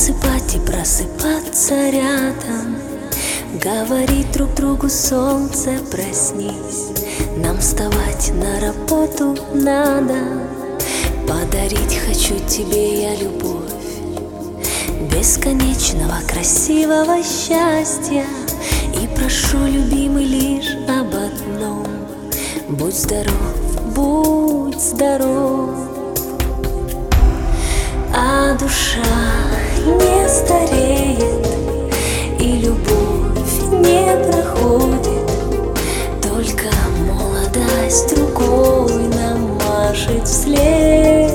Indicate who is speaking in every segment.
Speaker 1: засыпать и просыпаться рядом, говорить друг другу: солнце, проснись, нам вставать на работу надо. Подарить хочу тебе я любовь, бесконечного красивого счастья. И прошу, любимый, лишь об одном: будь здоров, будь здоров. А душа не стареет, и любовь не проходит, только молодость рукой нам машет вслед.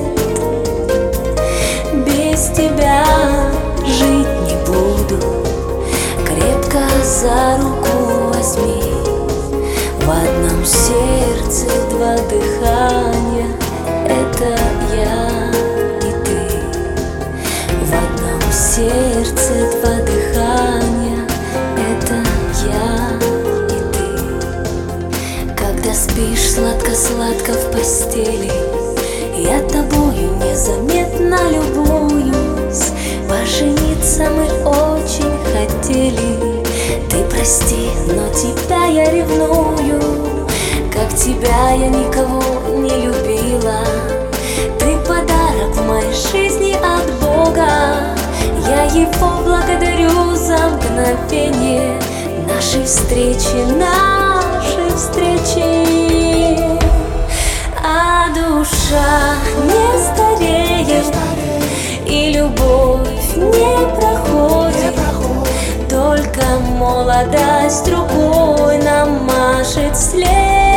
Speaker 1: Без тебя жить не буду, крепко за руку возьми. В одном сердце два дыхания — это я и ты. В одном сердце два дыхания — это я и ты. Когда спишь сладко-сладко в постели, я тобою незаметно любуюсь. Пожениться мы очень хотели, ты прости, но тебя я ревную. Как тебя я никого не любила, ты подарок в моей жизни от Бога. Я его благодарю за мгновение нашей встречи, нашей встречи. А душа не стареет, и любовь не проходит, только молодость рукой нам машет вслед.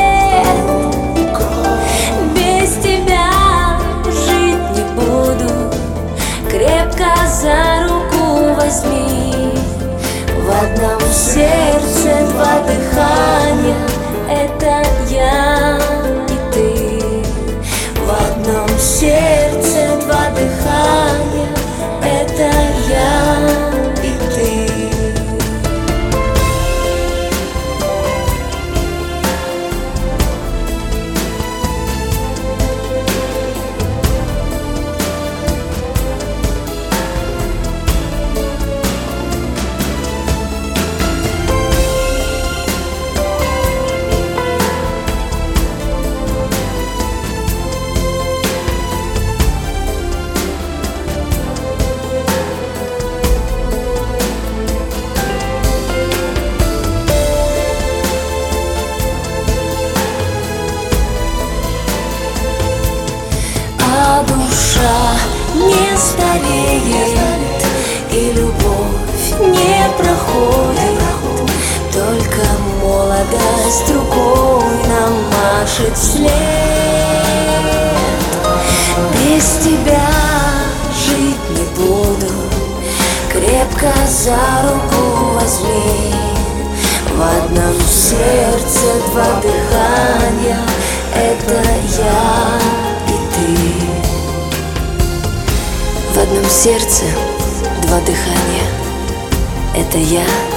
Speaker 1: Без тебя жить не буду, крепко за руку возьми. В одном сердце два дыхания — это я и ты. В одном сердце два дыхания — это я и ты. Душа не стареет, и любовь не проходит, только молодость рукой нам машет вслед. Без тебя жить не буду, крепко за руку возьми. В одном сердце два дыхания — это я и ты. В одном сердце два дыхания — это я